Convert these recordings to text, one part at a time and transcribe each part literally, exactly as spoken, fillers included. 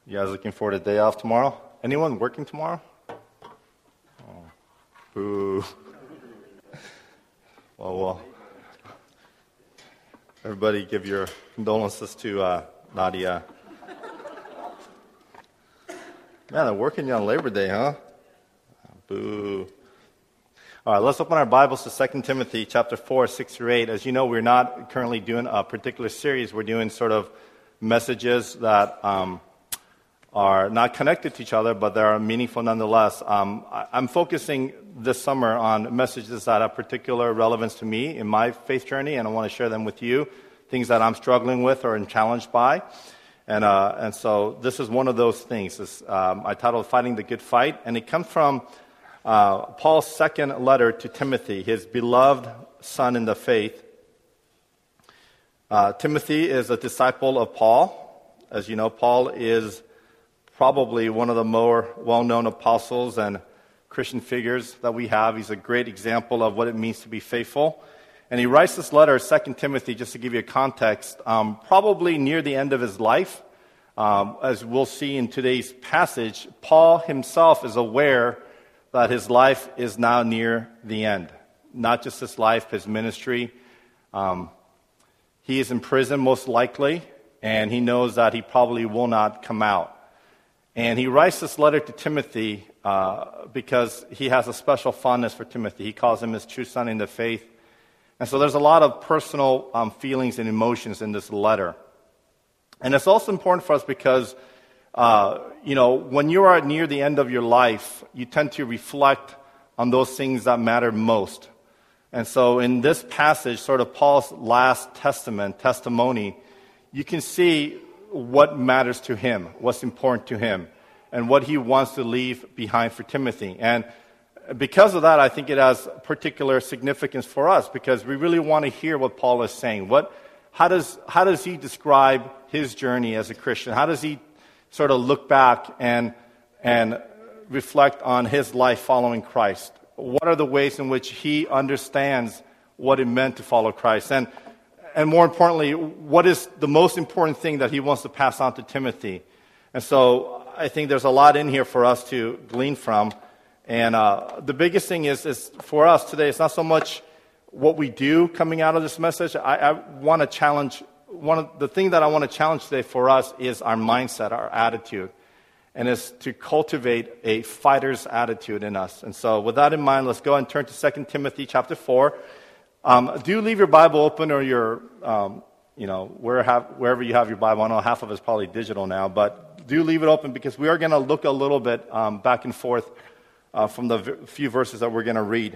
You guys looking forward to the day off tomorrow? Anyone working tomorrow? Oh, boo. Well, well. Everybody give your condolences to uh, Nadia. Man, they're working on Labor Day, huh? Boo. All right, let's open our Bibles to Second Timothy chapter four, six through eight. As you know, we're not currently doing a particular series. We're doing sort of messages that um, are not connected to each other, but they are meaningful nonetheless. Um, I, I'm focusing this summer on messages that have particular relevance to me in my faith journey, and I want to share them with you, things that I'm struggling with or am challenged by. And uh, and so this is one of those things. This, um, I titled Fighting the Good Fight, and it comes from uh, Paul's second letter to Timothy, his beloved son in the faith. Uh, Timothy is a disciple of Paul. As you know, Paul is probably one of the more well-known apostles and Christian figures that we have. He's a great example of what it means to be faithful. And he writes this letter, Second Timothy, just to give you a context, um, probably near the end of his life. Um, as we'll see in today's passage, Paul himself is aware that his life is now near the end. Not just his life, his ministry. Um, he is in prison most likely, and he knows that he probably will not come out. And he writes this letter to Timothy uh, because he has a special fondness for Timothy. He calls him his true son in the faith. And so there's a lot of personal um, feelings and emotions in this letter. And it's also important for us because, uh, you know, when you are near the end of your life, you tend to reflect on those things that matter most. And so in this passage, sort of Paul's last testament, testimony, you can see what matters to him, what's important to him, and what he wants to leave behind for Timothy. And because of that, I think it has particular significance for us because we really want to hear what Paul is saying. What, how does, how does he describe his journey as a Christian? How does he sort of look back and, and reflect on his life following Christ? What are the ways in which he understands what it meant to follow Christ? And And more importantly, what is the most important thing that he wants to pass on to Timothy? And so I think there's a lot in here for us to glean from. And uh, the biggest thing is, is for us today, it's not so much what we do coming out of this message. I, I want to challenge, one of the thing that I want to challenge today for us is our mindset, our attitude. And it's to cultivate a fighter's attitude in us. And so with that in mind, let's go and turn to Second Timothy chapter four. Um, do leave your Bible open or your, um, you know, where have, wherever you have your Bible. I know half of it's probably digital now, but do leave it open because we are going to look a little bit um, back and forth uh, from the v- few verses that we're going to read.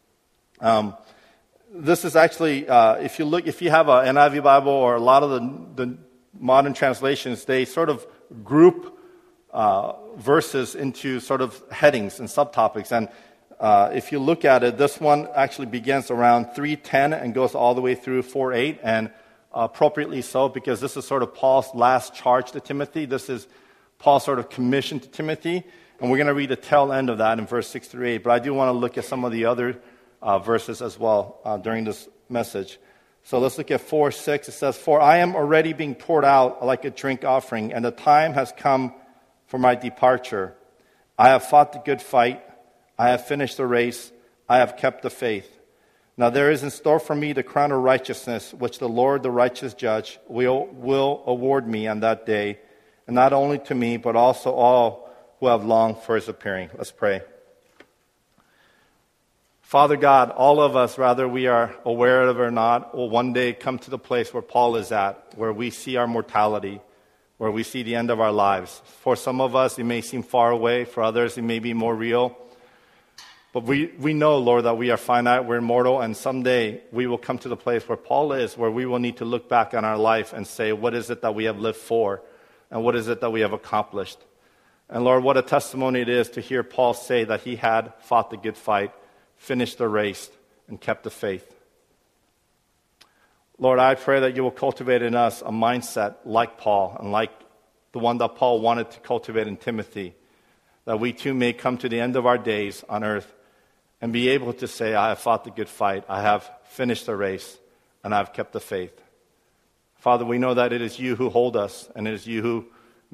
Um, this is actually, uh, if you look, if you have an N I V Bible or a lot of the, the modern translations, they sort of group uh, verses into sort of headings and subtopics. And Uh, if you look at it, this one actually begins around three ten and goes all the way through four eight, and uh, appropriately so because this is sort of Paul's last charge to Timothy. This is Paul's sort of commission to Timothy, and we're going to read the tail end of that in verse six through eight. But I do want to look at some of the other uh, verses as well uh, during this message. So let's look at four six. It says, "For I am already being poured out like a drink offering, and the time has come for my departure. I have fought the good fight. I have finished the race. I have kept the faith. Now there is in store for me the crown of righteousness, which the Lord, the righteous judge, will, will award me on that day, and not only to me, but also all who have longed for his appearing." Let's pray. Father God, all of us, whether we are aware of it or not, will one day come to the place where Paul is at, where we see our mortality, where we see the end of our lives. For some of us, it may seem far away. For others, it may be more real. But we, we know, Lord, that we are finite, we're immortal, and someday we will come to the place where Paul is, where we will need to look back on our life and say, what is it that we have lived for? And what is it that we have accomplished? And Lord, what a testimony it is to hear Paul say that he had fought the good fight, finished the race, and kept the faith. Lord, I pray that you will cultivate in us a mindset like Paul and like the one that Paul wanted to cultivate in Timothy, that we too may come to the end of our days on earth and be able to say, I have fought the good fight, I have finished the race, and I have kept the faith. Father, we know that it is you who hold us, and it is you who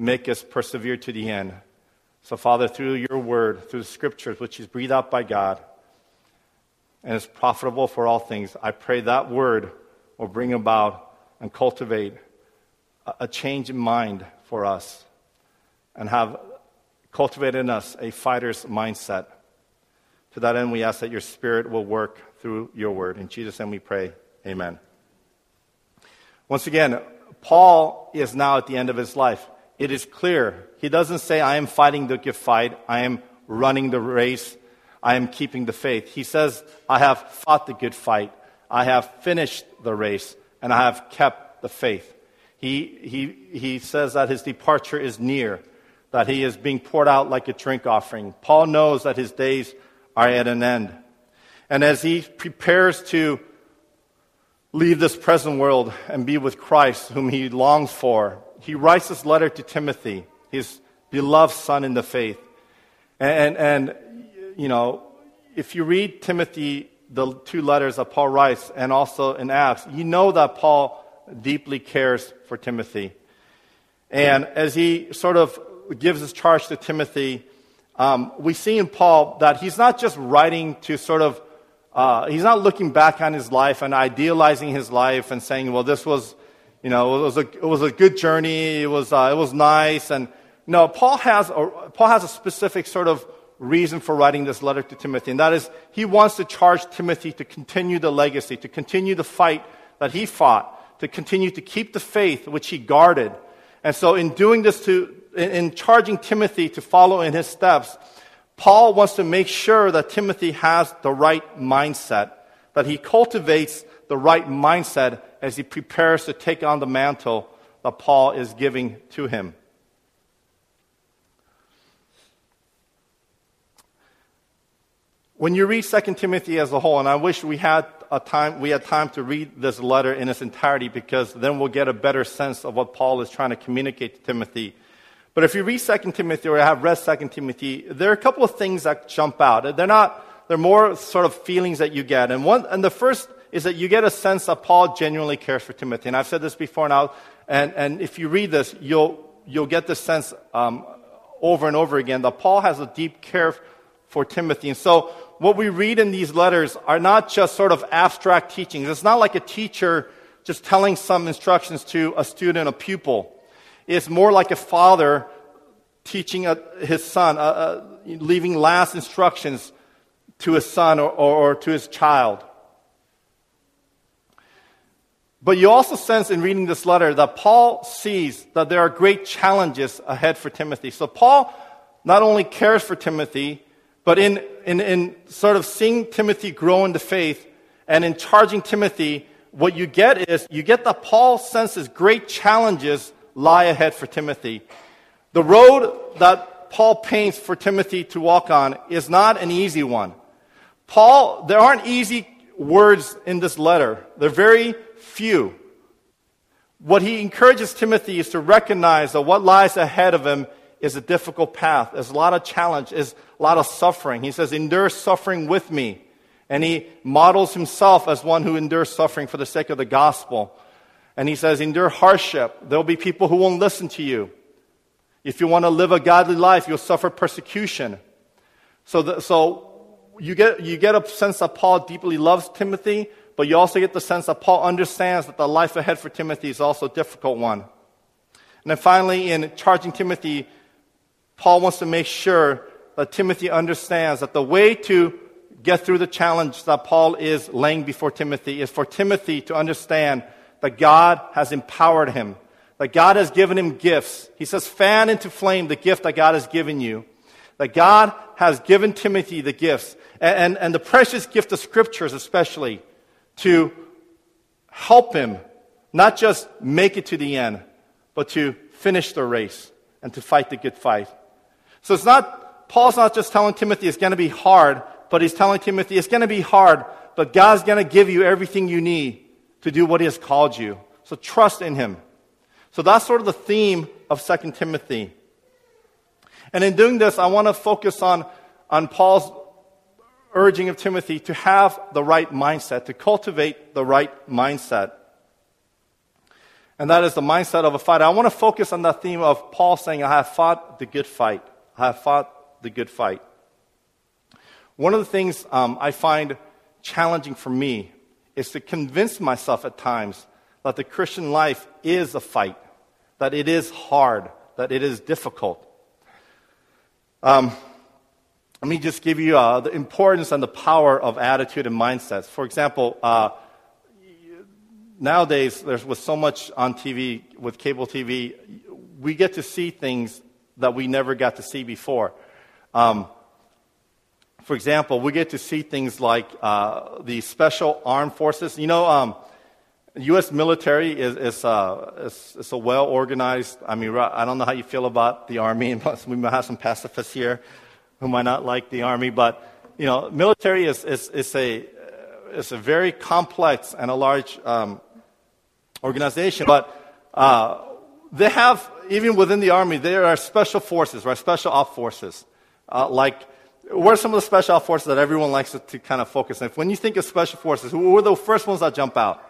make us persevere to the end. So, Father, through your word, through the scriptures, which is breathed out by God, and is profitable for all things, I pray that word will bring about and cultivate a change in mind for us and have cultivated in us a fighter's mindset. To that end, we ask that your Spirit will work through your word. In Jesus' name we pray, amen. Once again, Paul is now at the end of his life. It is clear. He doesn't say, I am fighting the good fight. I am running the race. I am keeping the faith. He says, I have fought the good fight. I have finished the race, and I have kept the faith. He, he, he says that his departure is near, that he is being poured out like a drink offering. Paul knows that his days are at an end. And as he prepares to leave this present world and be with Christ, whom he longs for, he writes this letter to Timothy, his beloved son in the faith. And, and you know, if you read Timothy, the two letters that Paul writes, and also in Acts, you know that Paul deeply cares for Timothy. And as he sort of gives his charge to Timothy, um, we see in Paul that he's not just writing to sort of, uh, he's not looking back on his life and idealizing his life and saying, well, this was, you know, it was a, it was a good journey, it was, uh, it was nice. And no, Paul has a, Paul has a specific sort of reason for writing this letter to Timothy, and that is he wants to charge Timothy to continue the legacy, to continue the fight that he fought, to continue to keep the faith which he guarded. And so in doing this, to in, in charging Timothy to follow in his steps, Paul wants to make sure that Timothy has the right mindset, that he cultivates the right mindset as he prepares to take on the mantle that Paul is giving to him. When you read Second Timothy as a whole, and I wish we had a time, we had time to read this letter in its entirety, because then we'll get a better sense of what Paul is trying to communicate to Timothy. But if you read Second Timothy, or have read Second Timothy, there are a couple of things that jump out. They're not, they're more sort of feelings that you get. And one, and the first is that you get a sense that Paul genuinely cares for Timothy. And I've said this before now, and, and if you read this, you'll, you'll get the sense um, over and over again that Paul has a deep care for Timothy. And so what we read in these letters are not just sort of abstract teachings. It's not like a teacher just telling some instructions to a student, a pupil. It's more like a father teaching a, his son, uh, uh, leaving last instructions to his son or, or, or to his child. But you also sense in reading this letter that Paul sees that there are great challenges ahead for Timothy. So Paul not only cares for Timothy, but in, in, in sort of seeing Timothy grow in the faith and in charging Timothy, what you get is, you get that Paul senses great challenges lie ahead for Timothy. The road that Paul paints for Timothy to walk on is not an easy one. Paul, there aren't easy words in this letter. They're very few. What he encourages Timothy is to recognize that what lies ahead of him is a difficult path. There's a lot of challenge, there's a lot of suffering. He says, endure suffering with me. And he models himself as one who endures suffering for the sake of the gospel. And he says, endure hardship. There'll be people who won't listen to you. If you want to live a godly life, you'll suffer persecution. So, the, so you get you get a sense that Paul deeply loves Timothy, but you also get the sense that Paul understands that the life ahead for Timothy is also a difficult one. And then finally, in charging Timothy, Paul wants to make sure that Timothy understands that the way to get through the challenge that Paul is laying before Timothy is for Timothy to understand that God has empowered him, that God has given him gifts. He says, fan into flame the gift that God has given you. That God has given Timothy the gifts, and, and, and the precious gift of scriptures especially, to help him not just make it to the end, but to finish the race and to fight the good fight. So it's not, Paul's not just telling Timothy it's going to be hard, but he's telling Timothy it's going to be hard, but God's going to give you everything you need to do what he has called you. So trust in him. So that's sort of the theme of Second Timothy. And in doing this, I want to focus on, on Paul's urging of Timothy to have the right mindset, to cultivate the right mindset. And that is the mindset of a fighter. I want to focus on that theme of Paul saying, I have fought the good fight. I have fought the good fight. One of the things um, I find challenging for me is to convince myself at times that the Christian life is a fight, that it is hard, that it is difficult. Um, let me just give you uh, the importance and the power of attitude and mindsets. For example, uh, nowadays, there's with so much on T V, with cable T V, we get to see things that we never got to see before. Um, for example, we get to see things like uh, the special armed forces. You know, um, U S military is, is, uh, is, is a well-organized, I mean, I don't know how you feel about the Army, and we might have some pacifists here who might not like the Army, but, you know, military is, is, is, a, is a very complex and a large um, organization, but uh, they have, even within the Army, there are special forces, right, special op forces, uh, like, what are some of the special op forces that everyone likes to, to kind of focus on? When you think of special forces, who are the first ones that jump out?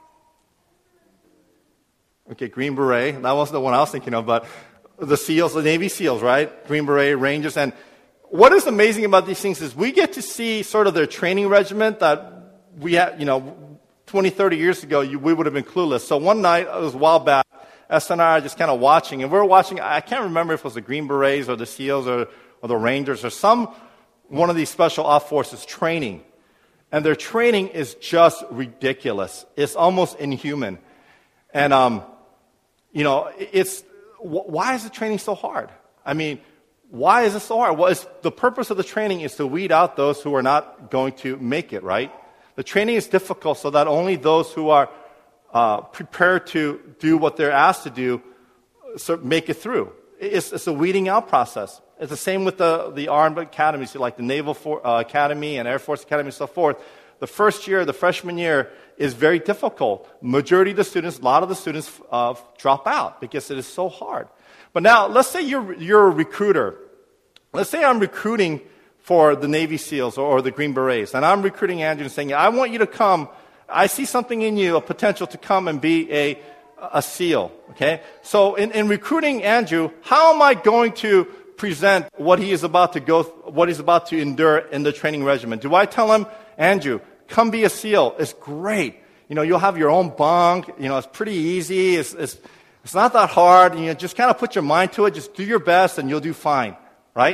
Okay, Green Beret. That wasn't the one I was thinking of, but the SEALs, the Navy SEALs, right? Green Beret, Rangers. And what is amazing about these things is we get to see sort of their training regiment that we had, you know, twenty, thirty years ago, you, we would have been clueless. So one night, it was a while back, S and I are just kind of watching, and we were watching, I can't remember if it was the Green Berets or the SEALs or, or the Rangers or some, one of these special op forces training. And their training is just ridiculous. It's almost inhuman. And, um, You know, it's, why is the training so hard? I mean, why is it so hard? Well, it's, the purpose of the training is to weed out those who are not going to make it, right? The training is difficult so that only those who are uh, prepared to do what they're asked to do so make it through. It's, it's a weeding out process. It's the same with the, the armed academies, like the Naval For, uh, Academy and Air Force Academy and so forth. The first year, the freshman year, is very difficult. Majority of the students, a lot of the students uh, drop out because it is so hard. But now, let's say you're, you're a recruiter. Let's say I'm recruiting for the Navy SEALs or, or the Green Berets, and I'm recruiting Andrew and saying, I want you to come. I see something in you, a potential to come and be a, a SEAL. Okay? So in, in recruiting Andrew, how am I going to present what he is about to go, what he's about to endure in the training regimen? Do I tell him, Andrew, come be a SEAL. It's great. You know, you'll have your own bunk. You know, it's pretty easy. It's, it's, it's not that hard. You know, just kind of put your mind to it. Just do your best and you'll do fine. Right?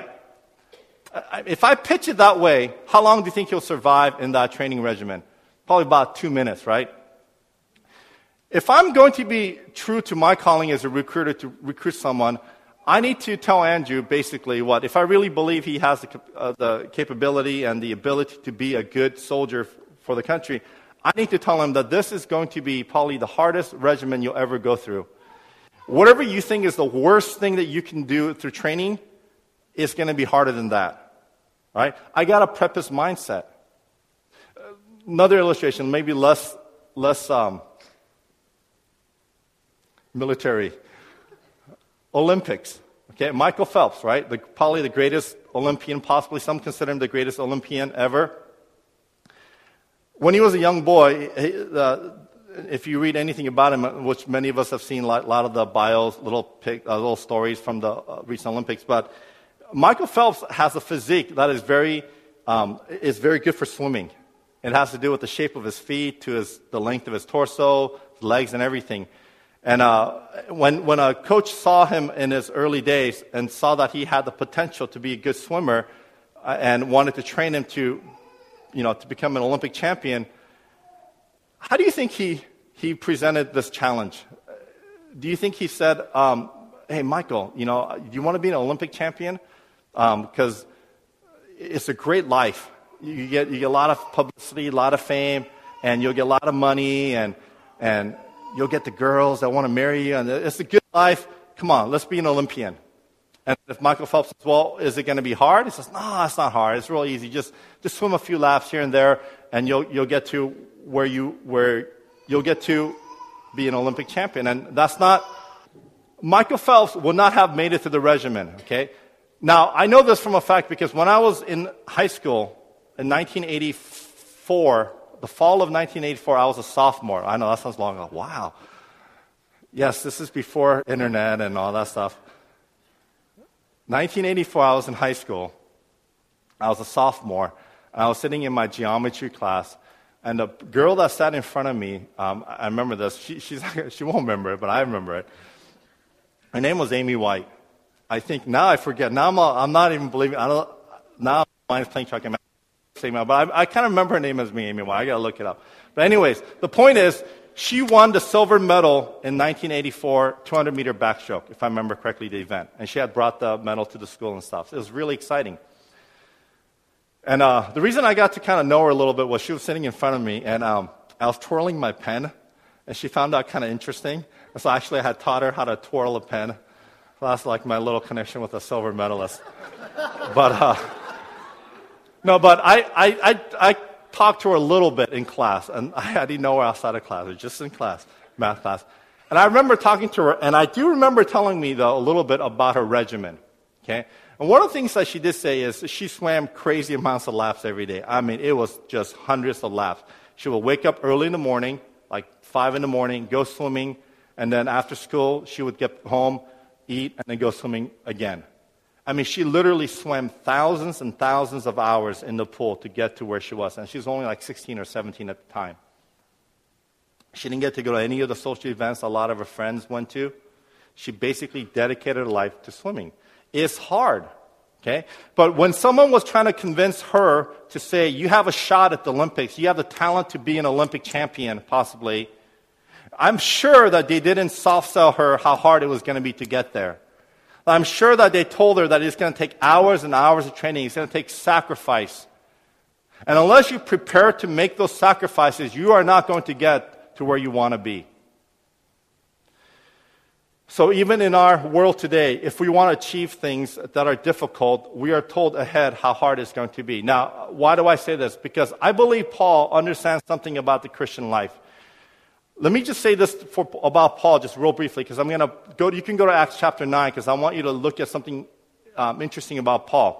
If I pitch it that way, how long do you think you'll survive in that training regimen? Probably about two minutes, right? If I'm going to be true to my calling as a recruiter to recruit someone, I need to tell Andrew basically what, if I really believe he has the, uh, the capability and the ability to be a good soldier f- for the country, I need to tell him that this is going to be probably the hardest regimen you'll ever go through. Whatever you think is the worst thing that you can do through training is going to be harder than that. Right? I got to prep his mindset. Another illustration, maybe less, less um, military. Olympics. Okay, Michael Phelps, right? The, probably the greatest Olympian, possibly some consider him the greatest Olympian ever. When he was a young boy, he, uh, if you read anything about him, which many of us have seen, a lot, lot of the bios, little pic, uh, little stories from the uh, recent Olympics, but Michael Phelps has a physique that is very, um, is very good for swimming. It has to do with the shape of his feet, to his, the length of his torso, his legs, and everything. And uh, when when a coach saw him in his early days and saw that he had the potential to be a good swimmer uh, and wanted to train him to, you know, to become an Olympic champion, how do you think he he presented this challenge? Do you think he said, um, "Hey, Michael, you know, do you want to be an Olympic champion? Because um, it's a great life. You get you get a lot of publicity, a lot of fame, and you'll get a lot of money, and and." You'll get the girls that want to marry you, and it's a good life. Come on, let's be an Olympian. And if Michael Phelps says, well, is it going to be hard? He says, no, it's not hard. It's real easy. Just just swim a few laps here and there, and you'll you'll get to where you where you'll get to be an Olympic champion. And that's not, Michael Phelps would not have made it to the regimen, okay? Now, I know this from a fact because when I was in high school in nineteen eighty-four, the fall of nineteen eighty-four, I was a sophomore. I know that sounds long. Wow. Yes, this is before internet and all that stuff. nineteen eighty-four, I was in high school. I was a sophomore, and I was sitting in my geometry class, and the girl that sat in front of me, um, I remember this. She, she's, she won't remember it, but I remember it. Her name was Amy White. I think now I forget. Now I'm, I'm not even believing. I don't. Now my mind's playing truck. But I, I kind of remember her name as me, Amy White. I gotta look it up. But anyways, the point is, she won the silver medal in nineteen eighty-four, two hundred meter backstroke, if I remember correctly, the event. And she had brought the medal to the school and stuff. So it was really exciting. And uh, the reason I got to kind of know her a little bit was she was sitting in front of me, and um, I was twirling my pen, and she found that kind of interesting. And so actually I had taught her how to twirl a pen. So that's like my little connection with a silver medalist. But, uh, no, but I, I, I, I talked to her a little bit in class, and I didn't know her outside of class, or just in class, math class. And I remember talking to her, and I do remember telling me, though, a little bit about her regimen, okay? And one of the things that she did say is she swam crazy amounts of laps every day. I mean, it was just hundreds of laps. She would wake up early in the morning, like five in the morning, go swimming, and then after school, she would get home, eat, and then go swimming again. I mean, she literally swam thousands and thousands of hours in the pool to get to where she was. And she was only like sixteen or seventeen at the time. She didn't get to go to any of the social events a lot of her friends went to. She basically dedicated her life to swimming. It's hard, okay? But when someone was trying to convince her to say, you have a shot at the Olympics, you have the talent to be an Olympic champion, possibly, I'm sure that they didn't soft sell her how hard it was going to be to get there. I'm sure that they told her that it's going to take hours and hours of training. It's going to take sacrifice. And unless you prepare to make those sacrifices, you are not going to get to where you want to be. So even in our world today, if we want to achieve things that are difficult, we are told ahead how hard it's going to be. Now, why do I say this? Because I believe Paul understands something about the Christian life. Let me just say this for, about Paul just real briefly, because I'm going to go, you can go to Acts chapter nine, because I want you to look at something um, interesting about Paul.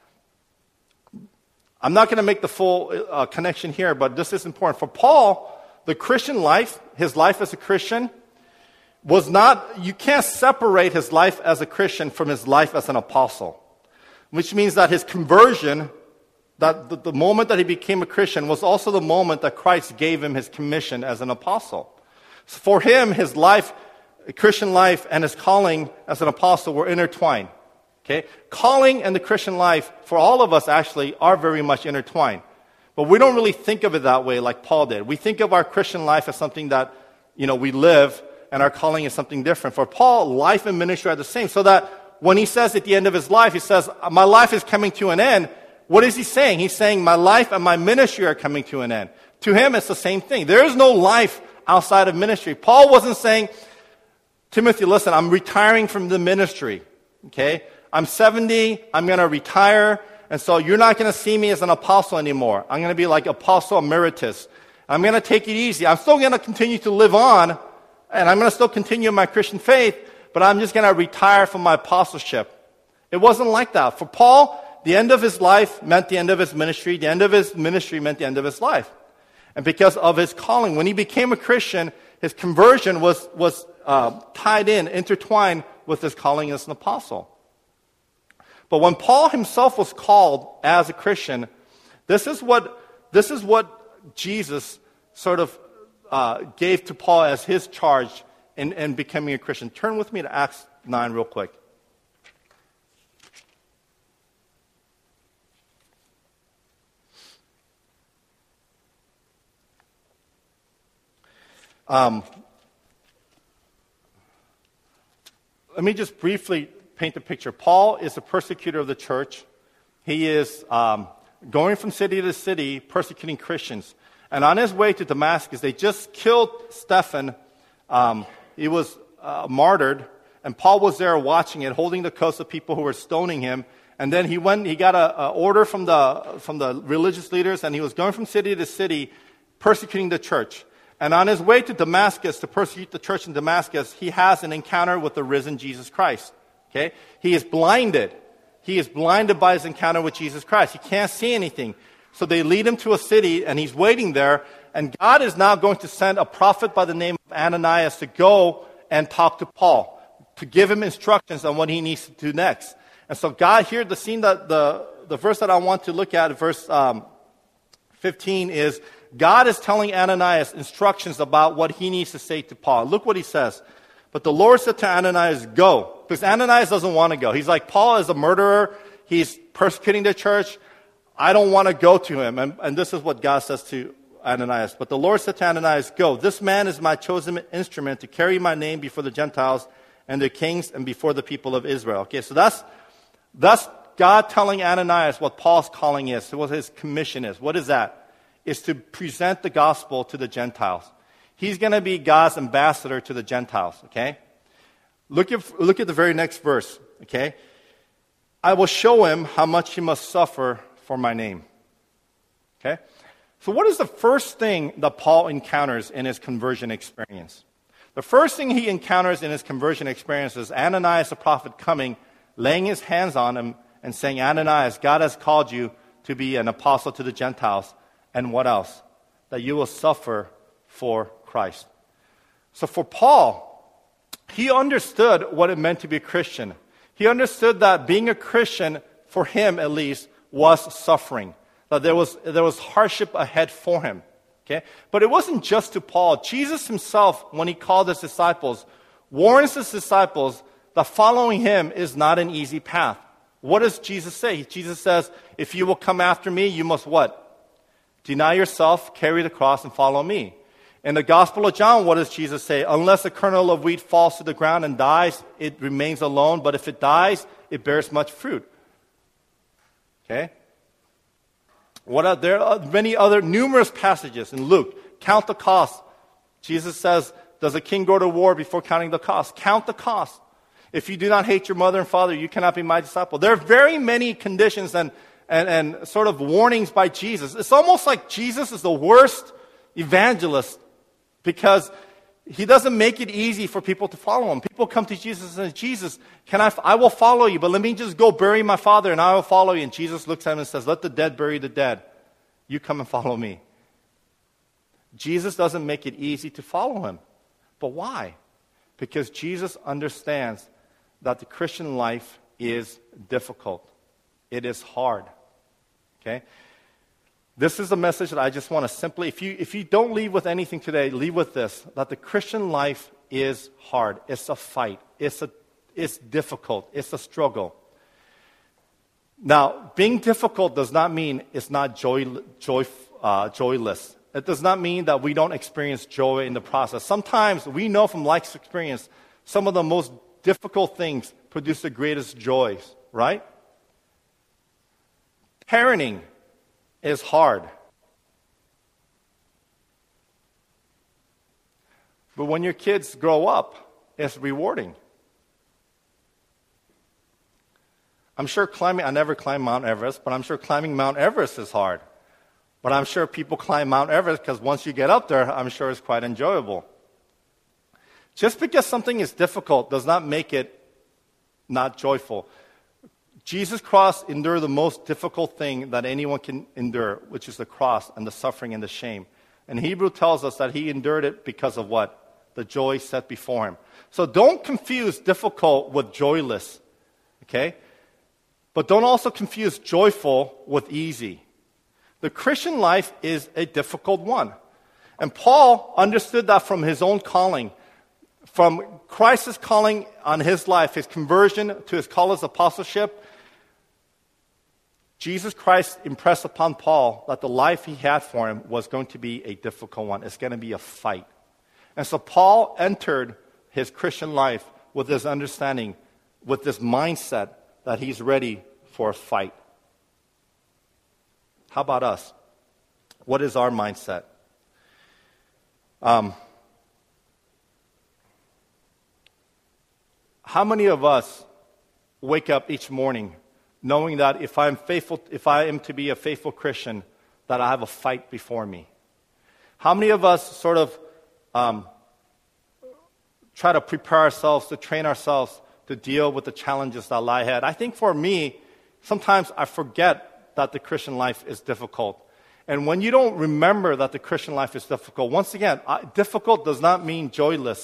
I'm not going to make the full uh, connection here, but this is important. For Paul, the Christian life, his life as a Christian, was not, you can't separate his life as a Christian from his life as an apostle. Which means that his conversion, that the, the moment that he became a Christian, was also the moment that Christ gave him his commission as an apostle. So for him, his life, Christian life, and his calling as an apostle were intertwined. Okay? Calling and the Christian life, for all of us actually, are very much intertwined. But we don't really think of it that way like Paul did. We think of our Christian life as something that, you know, we live, and our calling is something different. For Paul, life and ministry are the same. So that when he says at the end of his life, he says, my life is coming to an end. What is he saying? He's saying my life and my ministry are coming to an end. To him, it's the same thing. There is no life outside of ministry. Paul wasn't saying, Timothy, listen, I'm retiring from the ministry. Okay? I'm seventy. I'm going to retire. And so you're not going to see me as an apostle anymore. I'm going to be like apostle emeritus. I'm going to take it easy. I'm still going to continue to live on. And I'm going to still continue my Christian faith, but I'm just going to retire from my apostleship. It wasn't like that. For Paul, the end of his life meant the end of his ministry. The end of his ministry meant the end of his life. And because of his calling, when he became a Christian, his conversion was, was uh, tied in, intertwined with his calling as an apostle. But when Paul himself was called as a Christian, this is what, this is what Jesus sort of Uh, gave to Paul as his charge in, in becoming a Christian. Turn with me to Acts nine real quick. Um, let me just briefly paint the picture. Paul is a persecutor of the church. He is um, going from city to city persecuting Christians. And on his way to Damascus, they just killed Stephen. Um, he was uh, martyred, and Paul was there watching it, holding the coats of people who were stoning him. And then he went. He got a, a order from the from the religious leaders, and he was going from city to city, persecuting the church. And on his way to Damascus to persecute the church in Damascus, he has an encounter with the risen Jesus Christ. Okay, he is blinded. He is blinded by his encounter with Jesus Christ. He can't see anything. So they lead him to a city, and he's waiting there. And God is now going to send a prophet by the name of Ananias to go and talk to Paul to give him instructions on what he needs to do next. And so God here, the scene that the, the verse that I want to look at, verse um, fifteen, is God is telling Ananias instructions about what he needs to say to Paul. Look what he says. But the Lord said to Ananias, go. Because Ananias doesn't want to go. He's like, Paul is a murderer. He's persecuting the church. I don't want to go to him. And, and this is what God says to Ananias. But the Lord said to Ananias, go. This man is my chosen instrument to carry my name before the Gentiles and the kings and before the people of Israel. Okay, so that's, that's God telling Ananias what Paul's calling is, what his commission is. What is that? Is to present the gospel to the Gentiles. He's going to be God's ambassador to the Gentiles, okay? Look at, look at the very next verse, okay? I will show him how much he must suffer for my name. Okay? So what is the first thing that Paul encounters in his conversion experience? The first thing he encounters in his conversion experience is Ananias the prophet coming, laying his hands on him and saying, Ananias, God has called you to be an apostle to the Gentiles. And what else? That you will suffer for Christ. So for Paul, he understood what it meant to be a Christian. He understood that being a Christian, for him at least, was suffering. That there was, there was hardship ahead for him. Okay? But it wasn't just to Paul. Jesus himself, when he called his disciples, warns his disciples that following him is not an easy path. What does Jesus say? Jesus says, if you will come after me, you must what? Deny yourself, carry the cross, and follow me. In the Gospel of John, what does Jesus say? Unless a kernel of wheat falls to the ground and dies, it remains alone. But if it dies, it bears much fruit. Okay? What are, there are many other numerous passages in Luke. Count the cost. Jesus says, does a king go to war before counting the cost? Count the cost. If you do not hate your mother and father, you cannot be my disciple. There are very many conditions and, and, and sort of warnings by Jesus. It's almost like Jesus is the worst evangelist because he doesn't make it easy for people to follow him. People come to Jesus and say, Jesus, can I, I will follow you, but let me just go bury my father and I will follow you. And Jesus looks at him and says, let the dead bury the dead. You come and follow me. Jesus doesn't make it easy to follow him. But why? Because Jesus understands that the Christian life is difficult. It is hard. Okay? This is a message that I just want to simply, if you, if you don't leave with anything today, leave with this, that the Christian life is hard. It's a fight. It's, a, it's difficult. It's a struggle. Now, being difficult does not mean it's not joy, joy, uh, joyless. It does not mean that we don't experience joy in the process. Sometimes we know from life's experience, some of the most difficult things produce the greatest joys, right? Parenting is hard. But when your kids grow up, it's rewarding. I'm sure climbing, I never climbed Mount Everest, but I'm sure climbing Mount Everest is hard. But I'm sure people climb Mount Everest because once you get up there, I'm sure it's quite enjoyable. Just because something is difficult does not make it not joyful. Jesus' cross endured the most difficult thing that anyone can endure, which is the cross and the suffering and the shame. And Hebrew tells us that he endured it because of what? The joy set before him. So don't confuse difficult with joyless, okay? But don't also confuse joyful with easy. The Christian life is a difficult one. And Paul understood that from his own calling. From Christ's calling on his life, his conversion to his call as apostleship, Jesus Christ impressed upon Paul that the life he had for him was going to be a difficult one. It's going to be a fight. And so Paul entered his Christian life with this understanding, with this mindset that he's ready for a fight. How about us? What is our mindset? Um, how many of us wake up each morning knowing that if I'm faithful, if I am to be a faithful Christian, that I have a fight before me? How many of us sort of um, try to prepare ourselves, to train ourselves to deal with the challenges that lie ahead? I think for me, sometimes I forget that the Christian life is difficult. And when you don't remember that the Christian life is difficult, once again, uh, difficult does not mean joyless,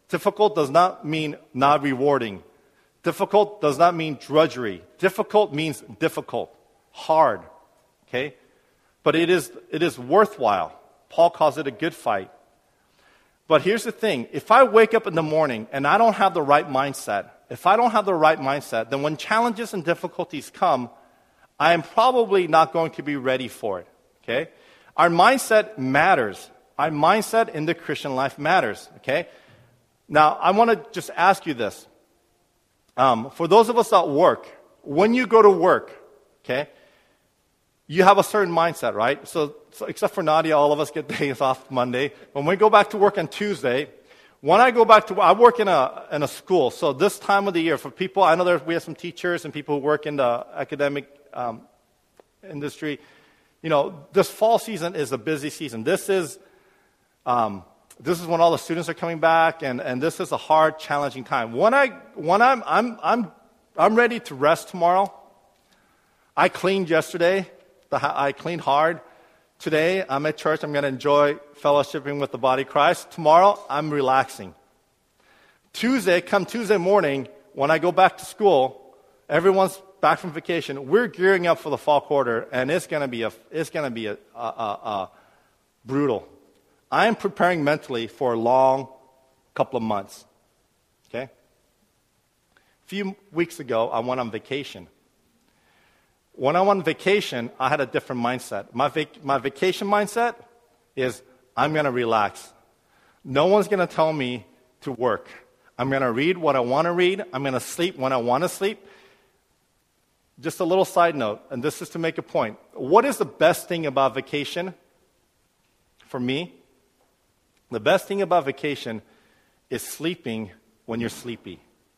Difficult does not mean not rewarding. Difficult does not mean drudgery. Difficult means difficult, hard, okay? But it is, it is worthwhile. Paul calls it a good fight. But here's the thing. If I wake up in the morning and I don't have the right mindset, if I don't have the right mindset, then when challenges and difficulties come, I am probably not going to be ready for it, okay? Our mindset matters. Our mindset in the Christian life matters, okay? Now, I want to just ask you this. Um, for those of us that work, when you go to work, okay, you have a certain mindset, right? So, so except for Nadia, all of us get days off Monday. When we go back to work on Tuesday, when I go back to, I work in a in a school. So this time of the year, for people, I know there we have some teachers and people who work in the academic um, industry. You know, this fall season is a busy season. This is um, this is when all the students are coming back, and, and this is a hard, challenging time. When I when I'm I'm I'm I'm ready to rest tomorrow. I cleaned yesterday. The, I cleaned hard. Today, I'm at church. I'm going to enjoy fellowshipping with the body of Christ. Tomorrow, I'm relaxing. Tuesday, come Tuesday morning, when I go back to school, everyone's back from vacation. We're gearing up for the fall quarter, and it's going to be a it's going to be a, a, a, a brutal. I am preparing mentally for a long couple of months. Okay. A few weeks ago, I went on vacation. When I went on vacation, I had a different mindset. My, vac- my vacation mindset is, I'm going to relax. No one's going to tell me to work. I'm going to read what I want to read. I'm going to sleep when I want to sleep. Just a little side note, and this is to make a point. What is the best thing about vacation? For me, the best thing about vacation is sleeping when you're sleepy.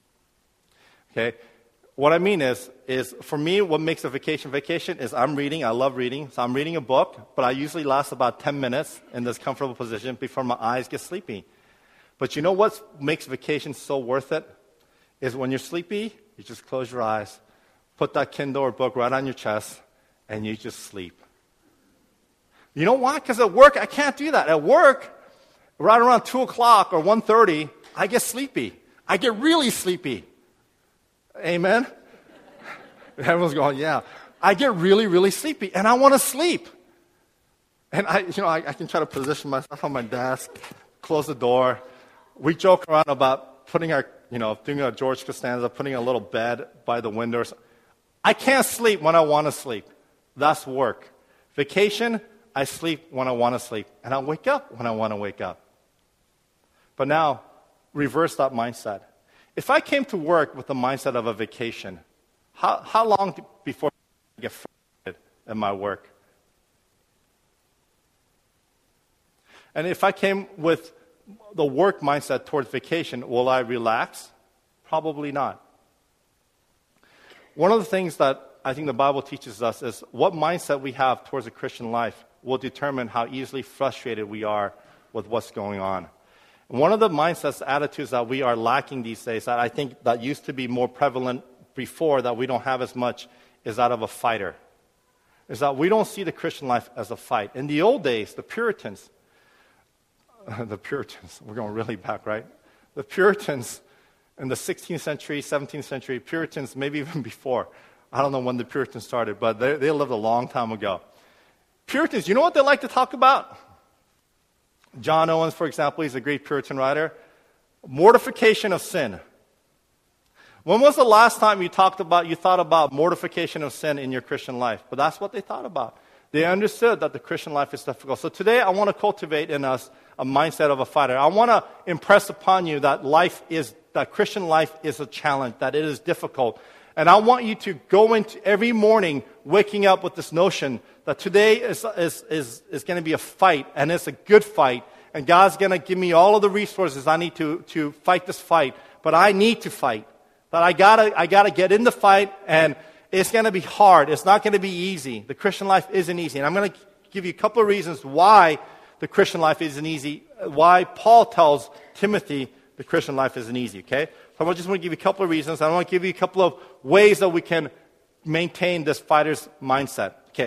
Okay? What I mean is, is for me, what makes a vacation vacation is I'm reading. I love reading. So I'm reading a book, but I usually last about ten minutes in this comfortable position before my eyes get sleepy. But you know what makes vacation so worth it? Is when you're sleepy, you just close your eyes, put that Kindle or book right on your chest, and you just sleep. You know why? Because at work, I can't do that. At work, right around two o'clock or one thirty, I get sleepy. I get really sleepy. Amen? Everyone's going, yeah. I get really, really sleepy, and I want to sleep. And I, you know, I, I can try to position myself on my desk, close the door. We joke around about putting our, you know, doing a George Costanza, putting a little bed by the windows. I can't sleep when I want to sleep. That's work. Vacation, I sleep when I want to sleep, and I wake up when I want to wake up. But now, reverse that mindset. If I came to work with the mindset of a vacation, how, how long before I get frustrated in my work? And if I came with the work mindset towards vacation, will I relax? Probably not. One of the things that I think the Bible teaches us is what mindset we have towards a Christian life will determine how easily frustrated we are with what's going on. One of the mindsets, attitudes that we are lacking these days, that I think that used to be more prevalent before, that we don't have as much, is that of a fighter. Is that we don't see the Christian life as a fight. In the old days, the Puritans, the Puritans, we're going really back, right? The Puritans in the sixteenth century, seventeenth century, Puritans, maybe even before. I don't know when the Puritans started, but they, they lived a long time ago. Puritans, you know what they like to talk about? John Owens, for example, he's a great Puritan writer. Mortification of sin. When was the last time you talked about, you thought about mortification of sin in your Christian life? But that's what they thought about. They understood that the Christian life is difficult. So today I want to cultivate in us a mindset of a fighter. I want to impress upon you that life is, that Christian life is a challenge, that it is difficult. And I want you to go into every morning waking up with this notion that today is, is, is, is going to be a fight, and it's a good fight. And God's going to give me all of the resources I need to, to fight this fight. But I need to fight. That I gotta, I gotta get in the fight, and it's going to be hard. It's not going to be easy. The Christian life isn't easy. And I'm going to give you a couple of reasons why the Christian life isn't easy, why Paul tells Timothy the Christian life isn't easy, okay? So I just want to give you a couple of reasons. I want to give you a couple of ways that we can maintain this fighter's mindset. Okay,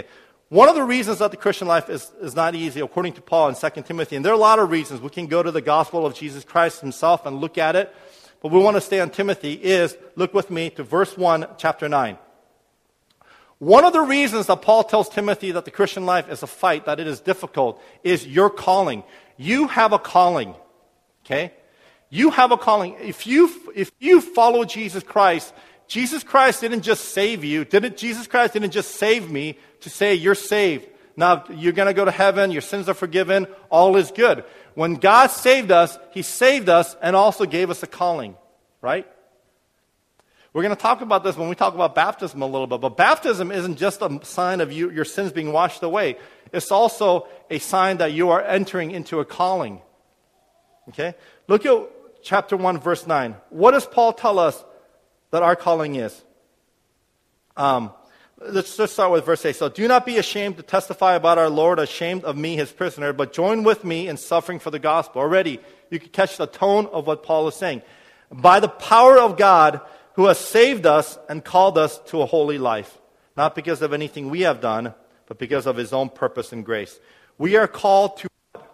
One of the reasons that the Christian life is, is not easy, according to Paul in Second Timothy, and there are a lot of reasons. We can go to the gospel of Jesus Christ himself and look at it, but we want to stay on Timothy, is, look with me to verse one, chapter nine. One of the reasons that Paul tells Timothy that the Christian life is a fight, that it is difficult, is your calling. You have a calling, okay? You have a calling. If you, if you follow Jesus Christ, Jesus Christ didn't just save you. Didn't, Jesus Christ didn't just save me to say you're saved. Now you're going to go to heaven, your sins are forgiven, all is good. When God saved us, He saved us and also gave us a calling, right? We're going to talk about this when we talk about baptism a little bit, but baptism isn't just a sign of you, your sins being washed away. It's also a sign that you are entering into a calling. Okay? Look at chapter one, verse nine. What does Paul tell us that our calling is? Um, let's just start with verse eight. So, do not be ashamed to testify about our Lord, ashamed of me, his prisoner, but join with me in suffering for the gospel. Already, you can catch the tone of what Paul is saying. By the power of God, who has saved us and called us to a holy life, not because of anything we have done, but because of His own purpose and grace. We are called to what?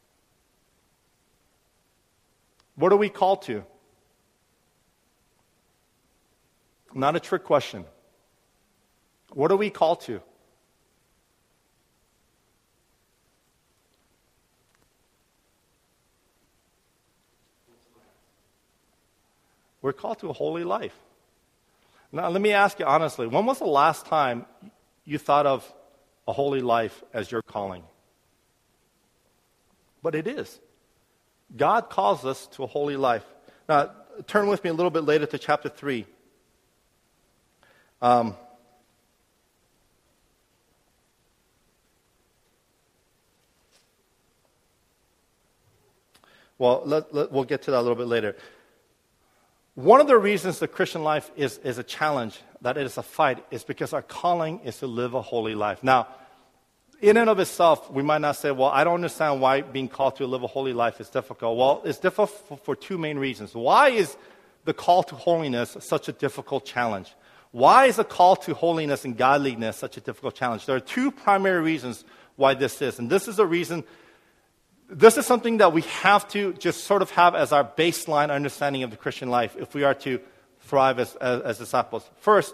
What are we called to? Not a trick question. What are we called to? We're called to a holy life. Now, let me ask you honestly, when was the last time you thought of a holy life as your calling? But it is. God calls us to a holy life. Now, turn with me a little bit later to chapter three. Um, well, let, let, we'll get to that a little bit later. One of the reasons the Christian life is, is a challenge, that it is a fight, is because our calling is to live a holy life. Now, in and of itself, we might not say, well, I don't understand why being called to live a holy life is difficult. Well, it's difficult for, for two main reasons. Why is the call to holiness such a difficult challenge? Why is the call to holiness and godliness such a difficult challenge? There are two primary reasons why this is. And this is a reason, this is something that we have to just sort of have as our baseline understanding of the Christian life if we are to thrive as, as, as disciples. First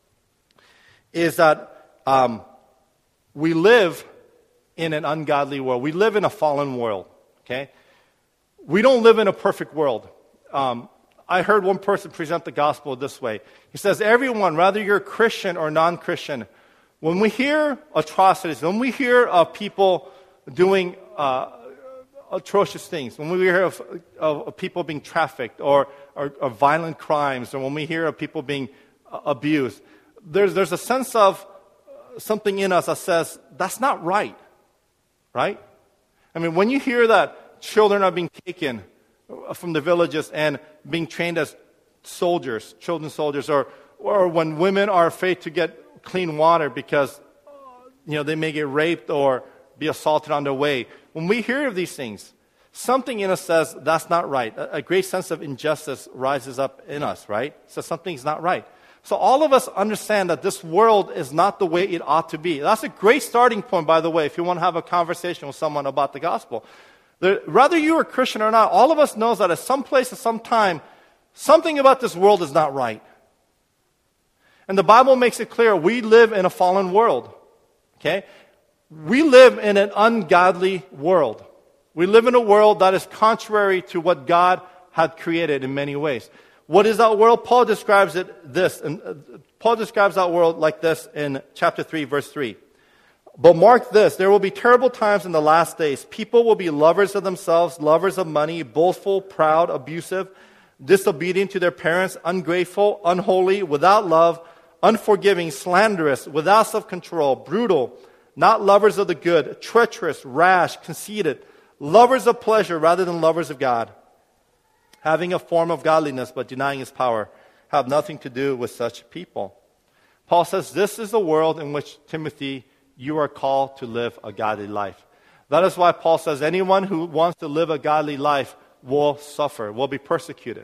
is that um, we live in an ungodly world. We live in a fallen world, okay? We don't live in a perfect world. Um, I heard one person present the gospel this way. He says, everyone, whether you're Christian or non-Christian, when we hear atrocities, when we hear of people doing uh, atrocious things, when we hear of, of, of people being trafficked or, or, or violent crimes, or when we hear of people being uh, abused, there's, there's a sense of something in us that says, that's not right, right? I mean, when you hear that children are being taken from the villages and being trained as soldiers, children soldiers, or, or when women are afraid to get clean water because, you know, they may get raped or be assaulted on their way. When we hear of these things, something in us says that's not right. A, a great sense of injustice rises up in us, right? So something's not right. So all of us understand that this world is not the way it ought to be. That's a great starting point, by the way, if you want to have a conversation with someone about the gospel. The, whether you're a Christian or not, all of us knows that at some place, at some time, something about this world is not right. And the Bible makes it clear we live in a fallen world. Okay? We live in an ungodly world. We live in a world that is contrary to what God had created in many ways. What is that world? Paul describes it this. And uh, Paul describes that world like this in chapter three, verse three. But mark this, there will be terrible times in the last days. People will be lovers of themselves, lovers of money, boastful, proud, abusive, disobedient to their parents, ungrateful, unholy, without love, unforgiving, slanderous, without self-control, brutal, not lovers of the good, treacherous, rash, conceited, lovers of pleasure rather than lovers of God, having a form of godliness but denying its power, have nothing to do with such people. Paul says this is the world in which, Timothy, you are called to live a godly life. That is why Paul says anyone who wants to live a godly life will suffer, will be persecuted.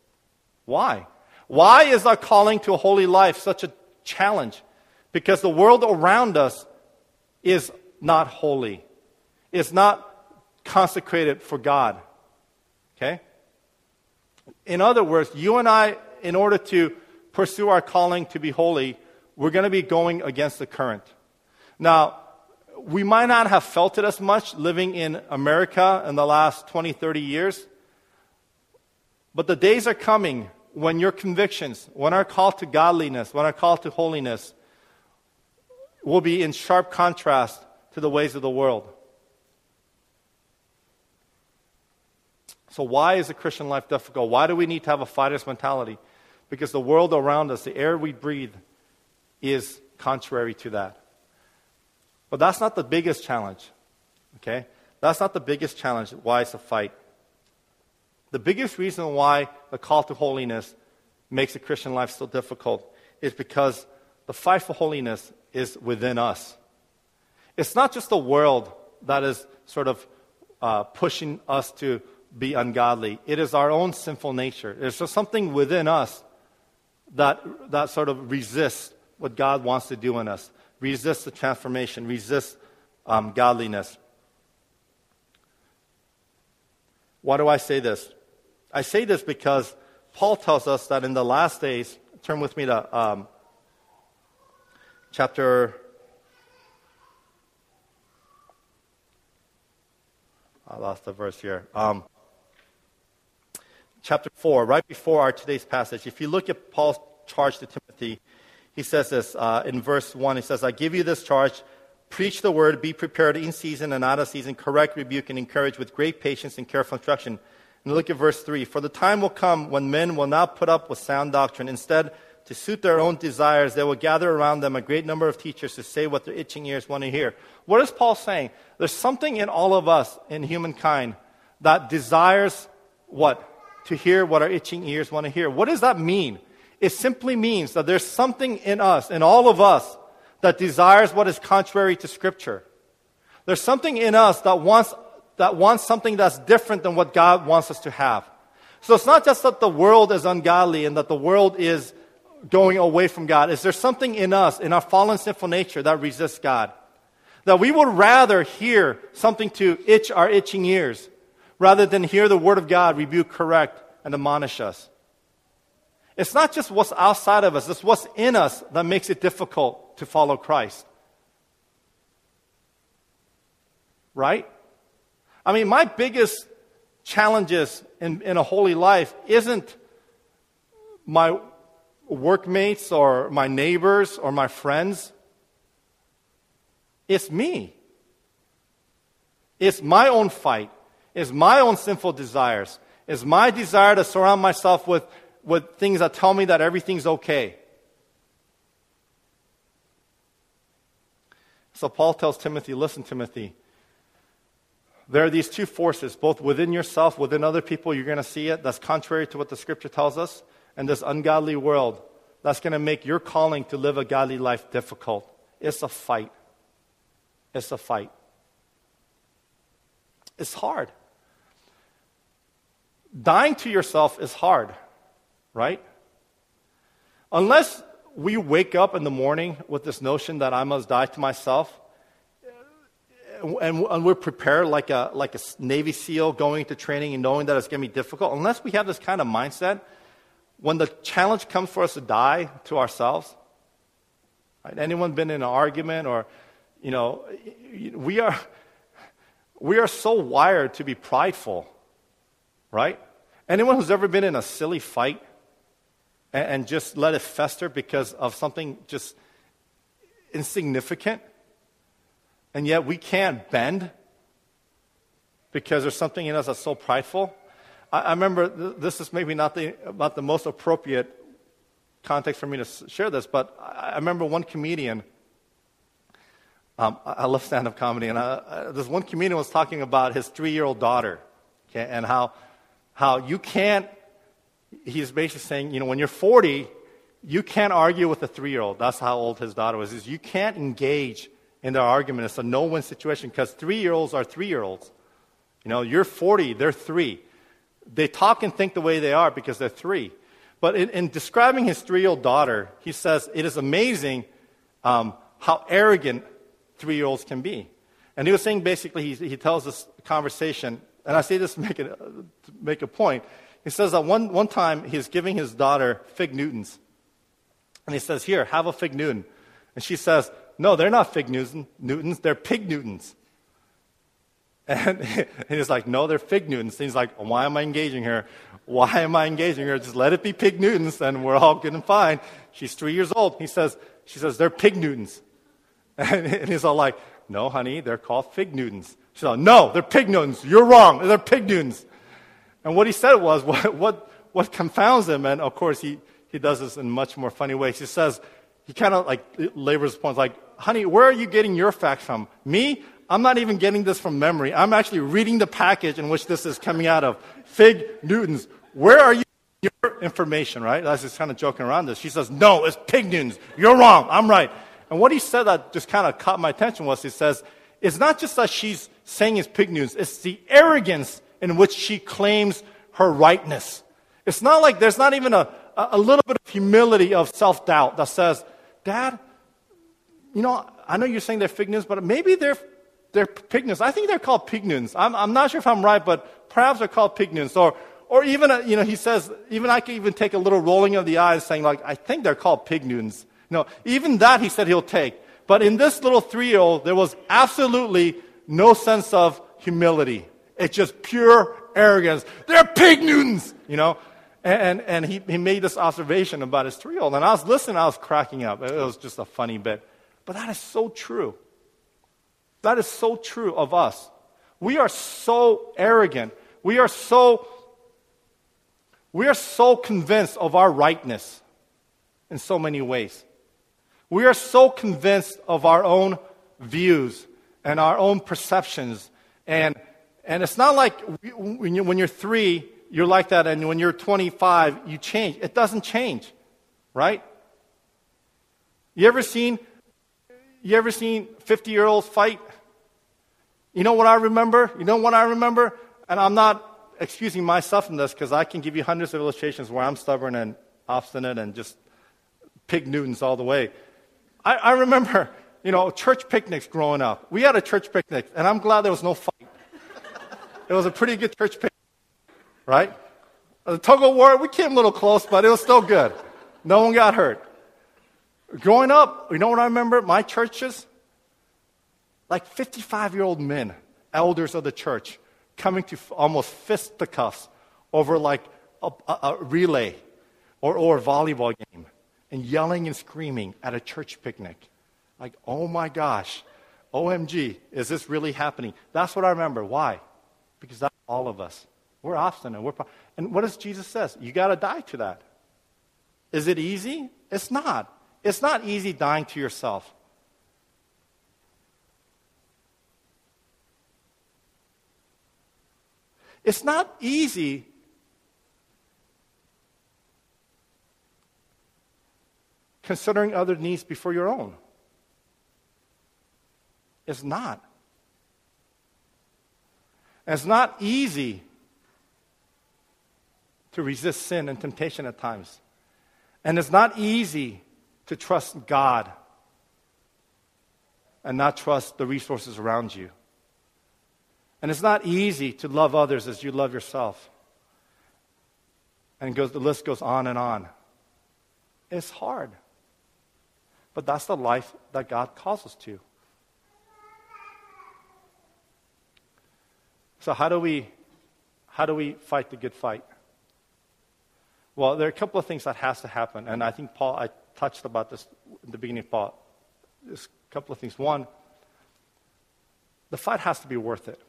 Why? Why is our calling to a holy life such a challenge? Because the world around us is not holy. It's not consecrated for God. Okay? In other words, you and I, in order to pursue our calling to be holy, we're going to be going against the current. Now, we might not have felt it as much living in America in the last twenty, thirty years, but the days are coming when your convictions, when our call to godliness, when our call to holiness will be in sharp contrast to the ways of the world. So why is the Christian life difficult? Why do we need to have a fighter's mentality? Because the world around us, the air we breathe, is contrary to that. But that's not the biggest challenge, okay? That's not the biggest challenge, why it's a fight. The biggest reason why the call to holiness makes the Christian life so difficult is because the fight for holiness is within us. It's not just the world that is sort of uh, pushing us to be ungodly. It is our own sinful nature. There's just something within us that, that sort of resists what God wants to do in us. Resists the transformation. Resists um, godliness. Why do I say this? I say this because Paul tells us that in the last days, turn with me to um, chapter, I lost the verse here. Um, chapter four, right before our today's passage. If you look at Paul's charge to Timothy, he says this uh, in verse one. He says, I give you this charge, preach the word, be prepared in season and out of season, correct, rebuke, and encourage with great patience and careful instruction. And look at verse three. For the time will come when men will not put up with sound doctrine. Instead, to suit their own desires, they will gather around them a great number of teachers to say what their itching ears want to hear. What is Paul saying? There's something in all of us, in humankind, that desires what? To hear what our itching ears want to hear. What does that mean? It simply means that there's something in us, in all of us, that desires what is contrary to Scripture. There's something in us that wants that wants something that's different than what God wants us to have. So it's not just that the world is ungodly and that the world is going away from God. Is there something in us, in our fallen sinful nature, that resists God? That we would rather hear something to itch our itching ears rather than hear the Word of God rebuke, correct, and admonish us. It's not just what's outside of us, it's what's in us that makes it difficult to follow Christ. Right? I mean, my biggest challenges in, in a holy life isn't my workmates or my neighbors or my friends. It's me. It's my own fight. It's my own sinful desires. It's my desire to surround myself with, with things that tell me that everything's okay. So Paul tells Timothy, listen, Timothy, there are these two forces, both within yourself, within other people, you're going to see it, that's contrary to what the Scripture tells us, and this ungodly world that's going to make your calling to live a godly life difficult. It's a fight. It's a fight. It's hard. Dying to yourself is hard, right? Unless we wake up in the morning with this notion that I must die to myself, and, and we're prepared like a like a Navy SEAL going into training and knowing that it's going to be difficult, unless we have this kind of mindset, when the challenge comes for us to die to ourselves, right? Anyone been in an argument or, you know, we are we are so wired to be prideful, right? Anyone who's ever been in a silly fight and, and just let it fester because of something just insignificant, and yet we can't bend because there's something in us that's so prideful. I, I remember, th- this is maybe not the, not the most appropriate context for me to share this, but I, I remember one comedian, um, I, I love stand-up comedy, and I, I, this one comedian was talking about his three-year-old daughter, okay, and how how you can't, he's basically saying, you know, when you're forty, you can't argue with a three-year-old. That's how old his daughter was. Is you can't engage in their argument. It's a no-win situation because three-year-olds are three-year-olds. You know, you're forty, they're three. They talk and think the way they are because they're three. But in, in describing his three-year-old daughter, he says, it is amazing um, how arrogant three-year-olds can be. And he was saying basically, he, he tells this conversation, and I say this to make, it, to make a point. He says that one, one time he's giving his daughter fig Newtons. And he says, here, have a fig Newton. And she says, no, they're not fig Newton, Newtons, they're pig Newtons. And, and he's like, no, they're fig Newtons. And he's like, why am I engaging her? Why am I engaging her? Just let it be pig Newtons, and we're all good and fine. She's three years old. He says, she says, they're pig Newtons. And, and he's all like, no, honey, they're called fig Newtons. She's like, no, they're pig Newtons. You're wrong. They're pig Newtons. And what he said was, what, what, what confounds him, and of course he, he does this in much more funny ways. He says, he kind of like labors points like, honey, where are you getting your facts from? Me? I'm not even getting this from memory. I'm actually reading the package in which this is coming out of. Fig Newtons. Where are you getting your information, right? I was just kind of joking around this. She says, no, it's pig Newtons. You're wrong. I'm right. And what he said that just kind of caught my attention was he says, it's not just that she's saying it's pig Newtons. It's the arrogance in which she claims her rightness. It's not like there's not even a, a little bit of humility of self-doubt that says, Dad, you know, I know you're saying they're fig Newtons, but maybe they're they're pig Newtons. I think they're called pig Newtons. I'm, I'm not sure if I'm right, but perhaps they're called pig Newtons. Or, or even, uh, you know, he says, even I can even take a little rolling of the eyes saying, like, I think they're called pig Newtons. You know, even that he said he'll take. But in this little three-year-old, there was absolutely no sense of humility. It's just pure arrogance. They're pig Newtons, you know. And, and, and he, he made this observation about his three-year-old. And I was listening, I was cracking up. It was just a funny bit. But that is so true. That is so true of us. We are so arrogant. We are so, we are so convinced of our rightness in so many ways. We are so convinced of our own views and our own perceptions. And, and it's not like we, when, you, when you're three, you're like that, and when you're twenty-five, you change. It doesn't change, right? You ever seen, you ever seen fifty-year-olds fight? You know what I remember? You know what I remember? And I'm not excusing myself from this because I can give you hundreds of illustrations where I'm stubborn and obstinate and just pig Newtons all the way. I, I remember, you know, church picnics growing up. We had a church picnic, and I'm glad there was no fight. It was a pretty good church picnic, right? The tug of war, we came a little close, but it was still good. No one got hurt. Growing up, you know what I remember? My churches, like fifty-five-year-old men, elders of the church, coming to f- almost fisticuffs over like a, a, a relay or, or a volleyball game and yelling and screaming at a church picnic. Like, oh my gosh, O M G, is this really happening? That's what I remember. Why? Because that's all of us. We're obstinate. We're pro- and what does Jesus says? You got to die to that. Is it easy? It's not. It's not easy dying to yourself. It's not easy considering other needs before your own. It's not. And it's not easy to resist sin and temptation at times. And it's not easy to trust God and not trust the resources around you. And it's not easy to love others as you love yourself. And it goes, the list goes on and on. It's hard. But that's the life that God calls us to. So how do we, how do we fight the good fight? Well, there are a couple of things that has to happen. And I think Paul, I touched about this in the beginning of Paul. There's a couple of things. One, the fight has to be worth it.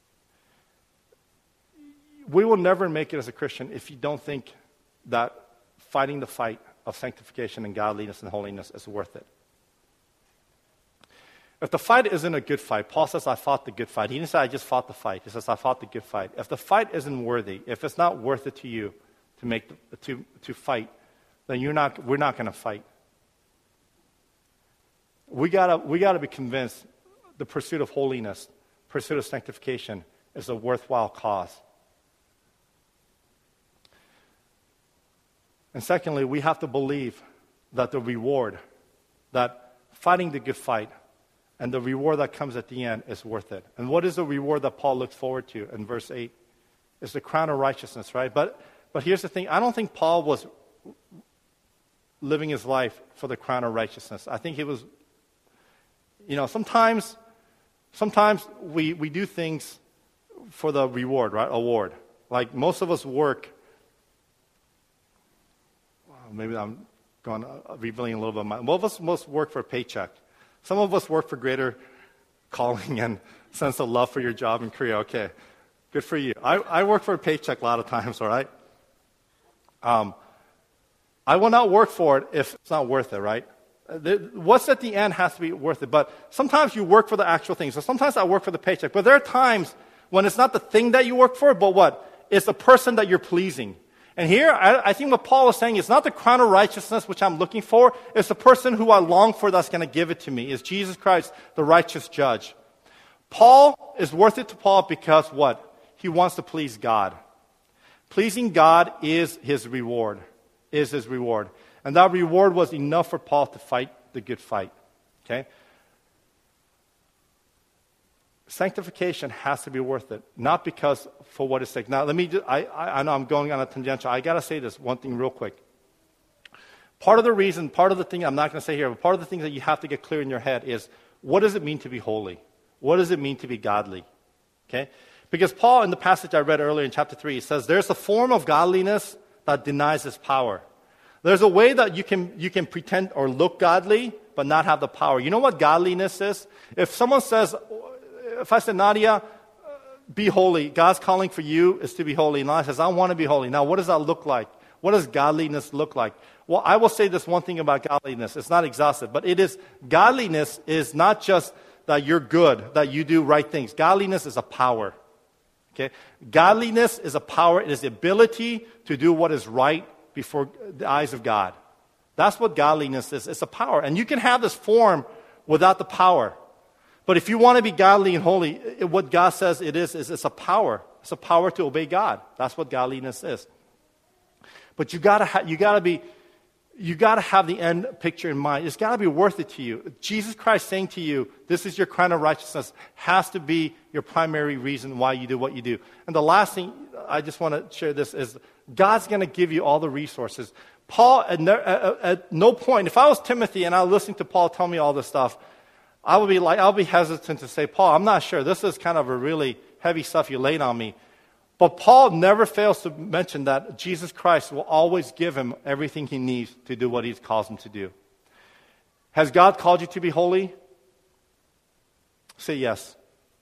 We will never make it as a Christian if you don't think that fighting the fight of sanctification and godliness and holiness is worth it. If the fight isn't a good fight, Paul says, I fought the good fight. He didn't say, I just fought the fight. He says, I fought the good fight. If the fight isn't worthy, if it's not worth it to you to make the, to to fight, then you're not. We're not going to fight. We gotta we gotta be convinced the pursuit of holiness, pursuit of sanctification, is a worthwhile cause. And secondly, we have to believe that the reward, that fighting the good fight And the reward that comes at the end is worth it. And what is the reward that Paul looks forward to in verse eight? It's the crown of righteousness, right? But but here's the thing. I don't think Paul was living his life for the crown of righteousness. I think he was, you know, sometimes sometimes we, we do things for the reward, right? Award. Like most of us work, well, maybe I'm going uh, revealing a little bit of my, most of us most work for a paycheck. Some of us work for greater calling and sense of love for your job and career. Okay, good for you. I, I work for a paycheck a lot of times, all right? Um, I will not work for it if it's not worth it, right? The, what's at the end has to be worth it. But sometimes you work for the actual thing. So sometimes I work for the paycheck. But there are times when it's not the thing that you work for, but what? It's the person that you're pleasing. And here, I, I think what Paul is saying is not the crown of righteousness which I'm looking for. It's the person who I long for that's going to give it to me. It's Jesus Christ, the righteous judge. Paul is worth it to Paul because what? He wants to please God. Pleasing God is his reward. Is his reward. And that reward was enough for Paul to fight the good fight. Okay? Sanctification has to be worth it, not because for what it's sake. Now, let me just, I, I, I know I'm going on a tangential. I got to say this one thing real quick. Part of the reason, part of the thing I'm not going to say here, but part of the things that you have to get clear in your head is, what does it mean to be holy? What does it mean to be godly? Okay? Because Paul, in the passage I read earlier in chapter three, he says, there's a form of godliness that denies its power. There's a way that you can, you can pretend or look godly, but not have the power. You know what godliness is? If someone says, if I said, Nadia, be holy, God's calling for you is to be holy. And Nadia says, I want to be holy. Now, what does that look like? What does godliness look like? Well, I will say this one thing about godliness. It's not exhaustive, but it is, godliness is not just that you're good, that you do right things. Godliness is a power. Okay? Godliness is a power. It is the ability to do what is right before the eyes of God. That's what godliness is. It's a power. And you can have this form without the power. But if you want to be godly and holy, it, what God says it is, is it's a power. It's a power to obey God. That's what godliness is. But you gotta ha- you gotta be you gotta have the end picture in mind. It's gotta be worth it to you. Jesus Christ saying to you, this is your crown of righteousness, has to be your primary reason why you do what you do. And the last thing I just want to share this is God's gonna give you all the resources. Paul, at no, at, at no point, if I was Timothy and I was listening to Paul tell me all this stuff, I would be like, I'll be hesitant to say, Paul, I'm not sure. This is kind of a really heavy stuff you laid on me. But Paul never fails to mention that Jesus Christ will always give him everything he needs to do what he calls him to do. Has God called you to be holy? Say yes.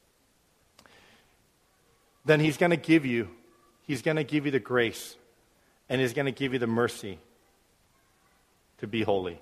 Then he's going to give you, he's going to give you the grace, and he's going to give you the mercy to be holy.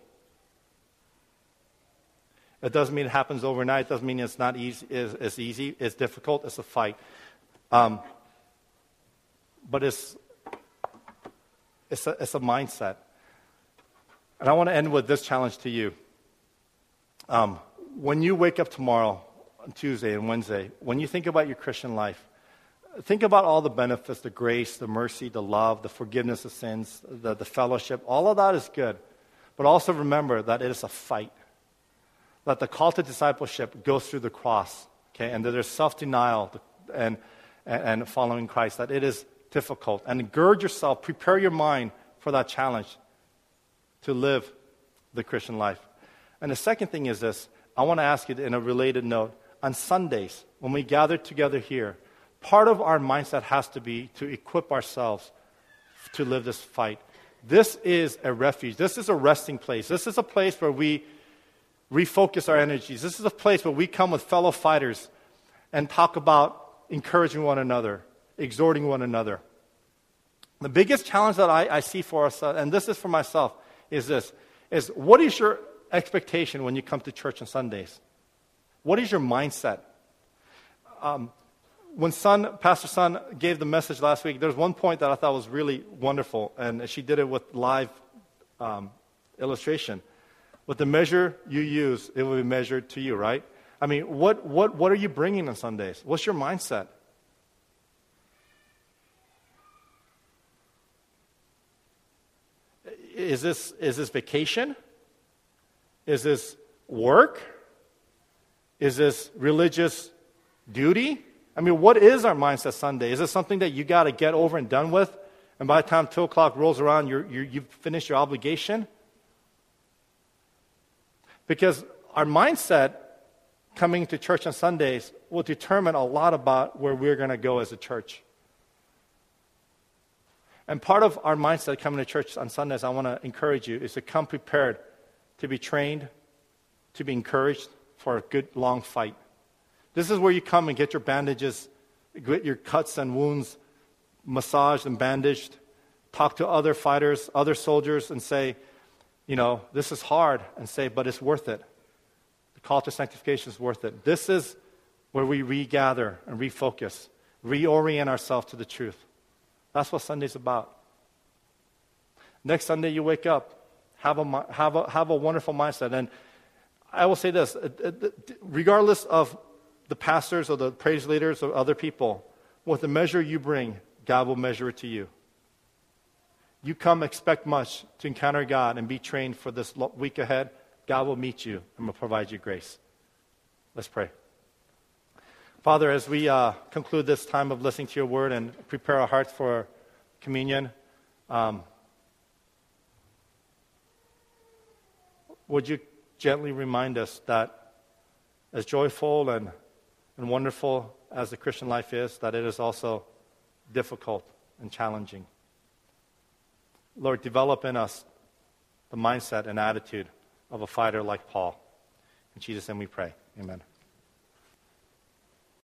It doesn't mean it happens overnight. It doesn't mean it's not easy. It's, it's easy. It's difficult. It's a fight. Um, but it's it's a, it's a mindset. And I want to end with this challenge to you. Um, when you wake up tomorrow, on Tuesday and Wednesday, when you think about your Christian life, think about all the benefits, the grace, the mercy, the love, the forgiveness of sins, the, the fellowship. All of that is good. But also remember that it is a fight. That the call to discipleship goes through the cross, okay, and that there's self-denial and, and, and following Christ, that it is difficult. And gird yourself, prepare your mind for that challenge to live the Christian life. And the second thing is this, I want to ask you in a related note, on Sundays, when we gather together here, part of our mindset has to be to equip ourselves to live this fight. This is a refuge. This is a resting place. This is a place where we refocus our energies. This is a place where we come with fellow fighters and talk about encouraging one another, exhorting one another. The biggest challenge that I, I see for us, uh, and this is for myself, is this, is what is your expectation when you come to church on Sundays? What is your mindset? Um, when Sun, Pastor Sun gave the message last week, there's one point that I thought was really wonderful, and she did it with live um, illustration. With the measure you use, it will be measured to you, right? I mean, what, what, what are you bringing on Sundays? What's your mindset? Is this, is this vacation? Is this work? Is this religious duty? I mean, what is our mindset Sunday? Is it something that you got to get over and done with? And by the time two o'clock rolls around, you're, you're, you've finished your obligation? Because our mindset coming to church on Sundays will determine a lot about where we're going to go as a church. And part of our mindset coming to church on Sundays, I want to encourage you, is to come prepared to be trained, to be encouraged for a good long fight. This is where you come and get your bandages, get your cuts and wounds massaged and bandaged, talk to other fighters, other soldiers, and say, you know, this is hard, and say, but it's worth it. The call to sanctification is worth it. This is where we regather and refocus, reorient ourselves to the truth. That's what Sunday's about. Next Sunday you wake up, have a, have a, have a wonderful mindset. And I will say this, regardless of the pastors or the praise leaders or other people, with the measure you bring, God will measure it to you. You come, expect much to encounter God and be trained for this week ahead. God will meet you and will provide you grace. Let's pray. Father, as we uh, conclude this time of listening to your word and prepare our hearts for communion, um, would you gently remind us that as joyful and, and wonderful as the Christian life is, that it is also difficult and challenging. Lord, develop in us the mindset and attitude of a fighter like Paul. In Jesus' name we pray. Amen.